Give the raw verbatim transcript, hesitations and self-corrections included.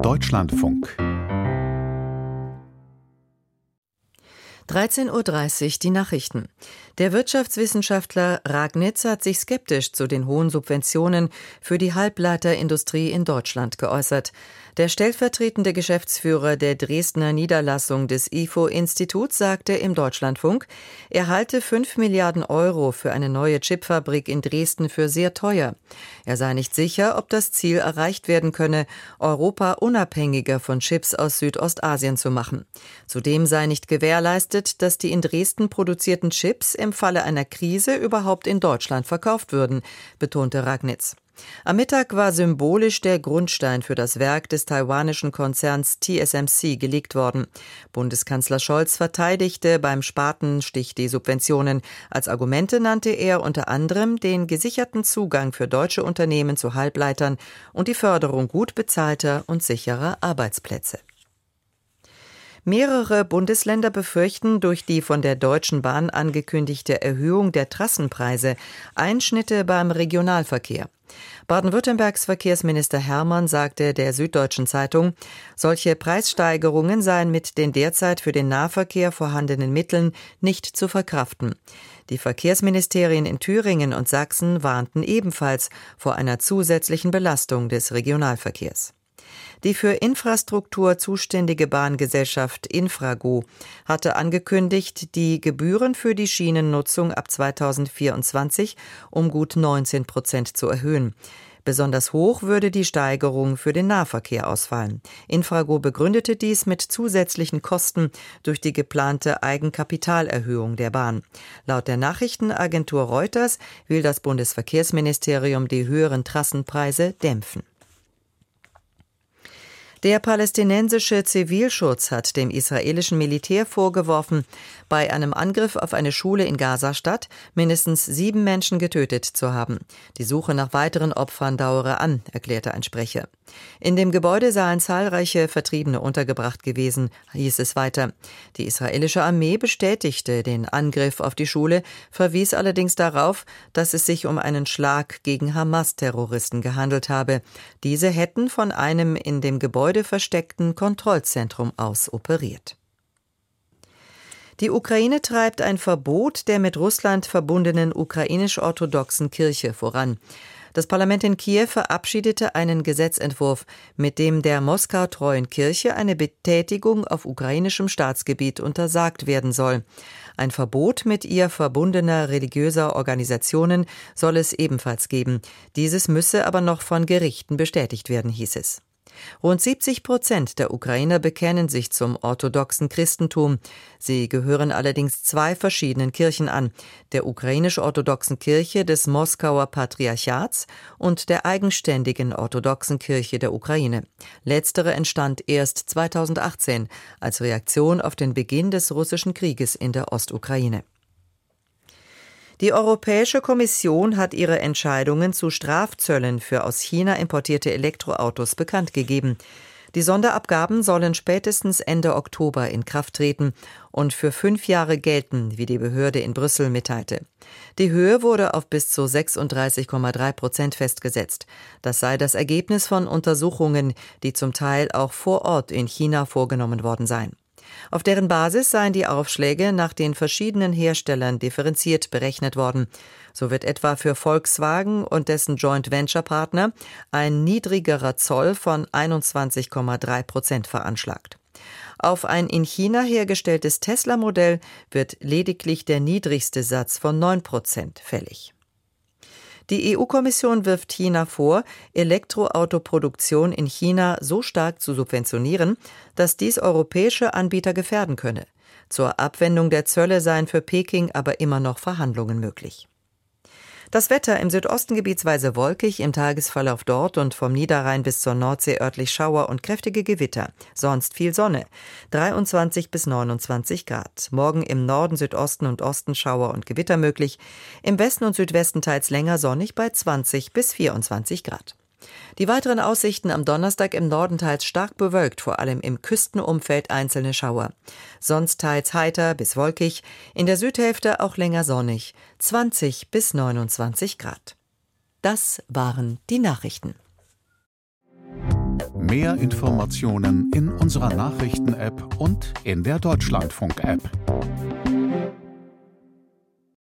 Deutschlandfunk. dreizehn Uhr dreißig, die Nachrichten. Der Wirtschaftswissenschaftler Ragnitz hat sich skeptisch zu den hohen Subventionen für die Halbleiterindustrie in Deutschland geäußert. Der stellvertretende Geschäftsführer der Dresdner Niederlassung des I F O-Instituts sagte im Deutschlandfunk, er halte fünf Milliarden Euro für eine neue Chipfabrik in Dresden für sehr teuer. Er sei nicht sicher, ob das Ziel erreicht werden könne, Europa unabhängiger von Chips aus Südostasien zu machen. Zudem sei nicht gewährleistet, dass die in Dresden produzierten Chips im Falle einer Krise überhaupt in Deutschland verkauft würden, betonte Ragnitz. Am Mittag war symbolisch der Grundstein für das Werk des taiwanischen Konzerns T S M C gelegt worden. Bundeskanzler Scholz verteidigte beim Spatenstich die Subventionen. Als Argumente nannte er unter anderem den gesicherten Zugang für deutsche Unternehmen zu Halbleitern und die Förderung gut bezahlter und sicherer Arbeitsplätze. Mehrere Bundesländer befürchten durch die von der Deutschen Bahn angekündigte Erhöhung der Trassenpreise Einschnitte beim Regionalverkehr. Baden-Württembergs Verkehrsminister Hermann sagte der Süddeutschen Zeitung, solche Preissteigerungen seien mit den derzeit für den Nahverkehr vorhandenen Mitteln nicht zu verkraften. Die Verkehrsministerien in Thüringen und Sachsen warnten ebenfalls vor einer zusätzlichen Belastung des Regionalverkehrs. Die für Infrastruktur zuständige Bahngesellschaft Infrago hatte angekündigt, die Gebühren für die Schienennutzung ab zweitausendvierundzwanzig um gut neunzehn Prozent zu erhöhen. Besonders hoch würde die Steigerung für den Nahverkehr ausfallen. Infrago begründete dies mit zusätzlichen Kosten durch die geplante Eigenkapitalerhöhung der Bahn. Laut der Nachrichtenagentur Reuters will das Bundesverkehrsministerium die höheren Trassenpreise dämpfen. Der palästinensische Zivilschutz hat dem israelischen Militär vorgeworfen, bei einem Angriff auf eine Schule in Gazastadt mindestens sieben Menschen getötet zu haben. Die Suche nach weiteren Opfern dauere an, erklärte ein Sprecher. In dem Gebäude seien zahlreiche Vertriebene untergebracht gewesen, hieß es weiter. Die israelische Armee bestätigte den Angriff auf die Schule, verwies allerdings darauf, dass es sich um einen Schlag gegen Hamas-Terroristen gehandelt habe. Diese hätten von einem in dem Gebäude versteckten Kontrollzentrum aus operiert. Die Ukraine treibt ein Verbot der mit Russland verbundenen ukrainisch-orthodoxen Kirche voran. Das Parlament in Kiew verabschiedete einen Gesetzentwurf, mit dem der Moskau-treuen Kirche eine Betätigung auf ukrainischem Staatsgebiet untersagt werden soll. Ein Verbot mit ihr verbundener religiöser Organisationen soll es ebenfalls geben. Dieses müsse aber noch von Gerichten bestätigt werden, hieß es. Rund siebzig Prozent der Ukrainer bekennen sich zum orthodoxen Christentum. Sie gehören allerdings zwei verschiedenen Kirchen an, der ukrainisch-orthodoxen Kirche des Moskauer Patriarchats und der eigenständigen orthodoxen Kirche der Ukraine. Letztere entstand erst zweitausendachtzehn als Reaktion auf den Beginn des russischen Krieges in der Ostukraine. Die Europäische Kommission hat ihre Entscheidungen zu Strafzöllen für aus China importierte Elektroautos bekannt gegeben. Die Sonderabgaben sollen spätestens Ende Oktober in Kraft treten und für fünf Jahre gelten, wie die Behörde in Brüssel mitteilte. Die Höhe wurde auf bis zu sechsunddreißig Komma drei Prozent festgesetzt. Das sei das Ergebnis von Untersuchungen, die zum Teil auch vor Ort in China vorgenommen worden seien. Auf deren Basis seien die Aufschläge nach den verschiedenen Herstellern differenziert berechnet worden. So wird etwa für Volkswagen und dessen Joint-Venture-Partner ein niedrigerer Zoll von einundzwanzig Komma drei Prozent veranschlagt. Auf ein in China hergestelltes Tesla-Modell wird lediglich der niedrigste Satz von neun Prozent fällig. Die E U-Kommission wirft China vor, Elektroautoproduktion in China so stark zu subventionieren, dass dies europäische Anbieter gefährden könne. Zur Abwendung der Zölle seien für Peking aber immer noch Verhandlungen möglich. Das Wetter im Südosten gebietsweise wolkig, im Tagesverlauf dort und vom Niederrhein bis zur Nordsee örtlich Schauer und kräftige Gewitter. Sonst viel Sonne. dreiundzwanzig bis neunundzwanzig Grad. Morgen im Norden, Südosten und Osten Schauer und Gewitter möglich. Im Westen und Südwesten teils länger sonnig bei zwanzig bis vierundzwanzig Grad. Die weiteren Aussichten am Donnerstag im Norden teils stark bewölkt, vor allem im Küstenumfeld einzelne Schauer. Sonst teils heiter bis wolkig, in der Südhälfte auch länger sonnig, zwanzig bis neunundzwanzig Grad. Das waren die Nachrichten. Mehr Informationen in unserer Nachrichten-App und in der Deutschlandfunk-App.